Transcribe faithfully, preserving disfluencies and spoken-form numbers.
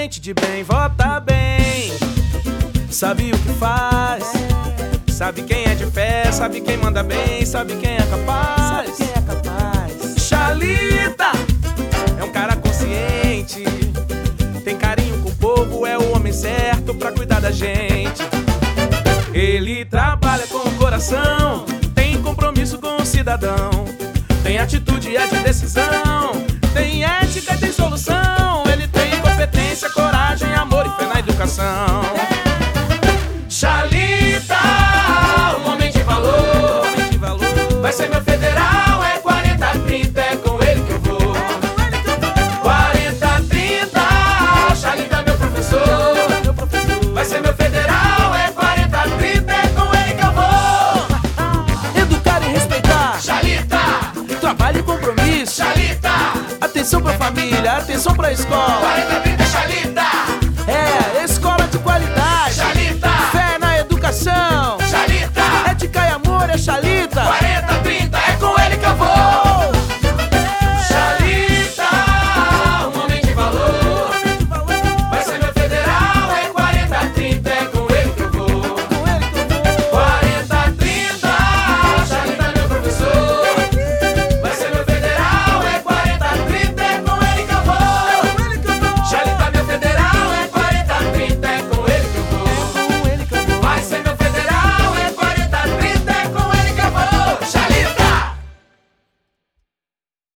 gente de bem, vota bem. Sabe o que faz, sabe quem é de fé, sabe quem manda bem, sabe quem é capaz. Sabe quem é capaz? Xalita é um cara consciente, tem carinho com o povo, é o homem certo pra cuidar da gente. Ele trabalha com o coração, tem compromisso com o cidadão, tem atitude, é de decisão, tem ética, tem solução. Ele tem competência, coragem, amor e fé na educação. Xalita, um homem de valor, homem de valor. Vai ser meu federal, é quarenta trinta, é com ele que eu vou. quarenta trinta, Xalita meu professor. Vai ser meu federal, é quarenta trinta, é com ele que eu vou. Educar e respeitar. Xalita, Trabalho e compromisso. Xalita, Atenção pra família, atenção pra escola.